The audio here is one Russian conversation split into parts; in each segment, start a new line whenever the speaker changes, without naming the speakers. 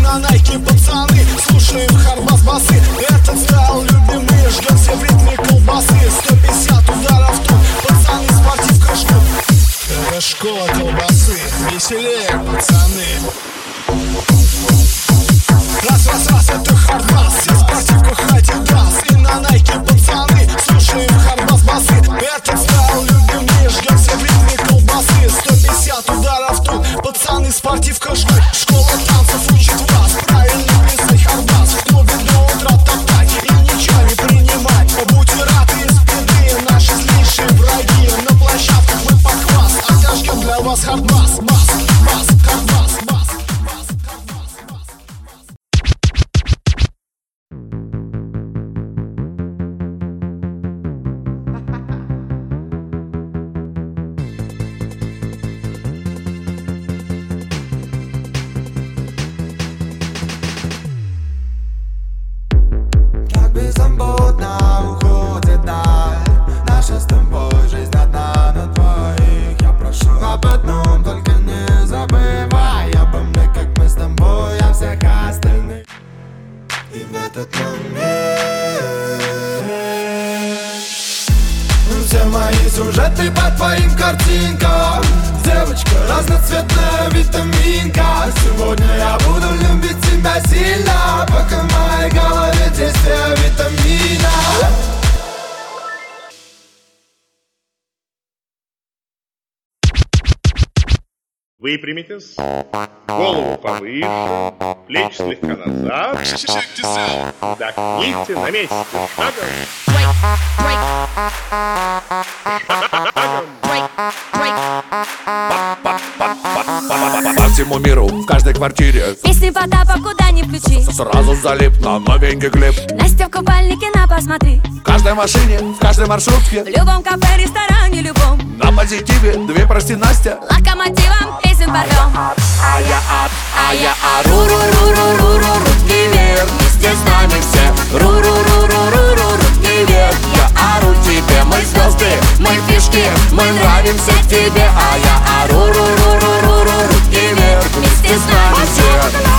на найке, пацаны, слушаем Хардбас басы. Этот стайл любимый, ждем все в ритме колбасы. 150 ударов тут, пацаны, спортивка ждут. Это школа колбасы, веселее, пацаны. Раз, раз, раз, это Хардбас, все в спортивках Адидас. И на найке, пацаны, слушаем Хардбас басы. Этот стайл любимый, ждем все в ритме колбасы. 150 ударов тут, пацаны, спортивка ждут. Школа танцев учит вас правильно писать Хардбас. В клубе до утра топтать и ничего не принимать. Будьте рады из беды, наши злейшие враги. На площадках мы похвас, отожгем для вас Хардбас. Бас, бас, Хардбас, бас.
Беззаботно уходит даль. Наша с тобой жизнь одна на двоих. Я прошу об одном, только не забывай обо мне, как мы с тобой о всех остальных. И в этот момент все мои сюжеты по твоим картинкам. Девочка, разноцветная витаминка. Сегодня я буду любить тебя сильно, пока в моей голове действие витамина.
Выпрямитесь, голову повыше, плечи слегка назад. Вдохните на месте.
По всему миру, в каждой квартире
песни Потапа куда ни включи,
сразу залип на новенький клип.
Настя в купальнике, на посмотри.
В каждой машине, в каждой маршрутке,
В любом кафе, ресторане, любом.
на позитиве, две прости Настя.
Локомотивом песен порвем.
А я ру-ру-ру-ру-ру-ру, руки вверх, вместе с нами все. Ру-ру-ру-ру-ру-ру, руки вверх. Я ору тебе, мы звезды, мы фишки, мы нравимся тебе. А я ору, ру-ру-ру-ру-ру, руки вверх, вместе с нами все.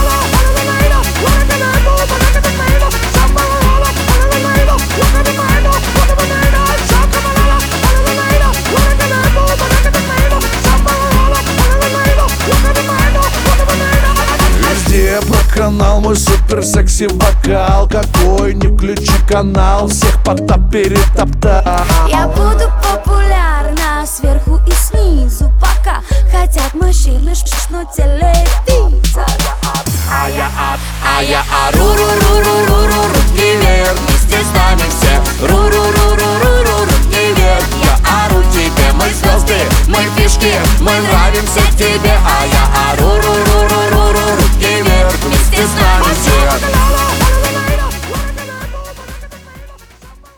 Везде про канал, мой супер секси вокал. Какой не включи канал, всех Потап перетоптал.
Я буду популярна сверху и снизу, пока хотят мужчины, но телевизор.
А я ору, ру-ру-ру.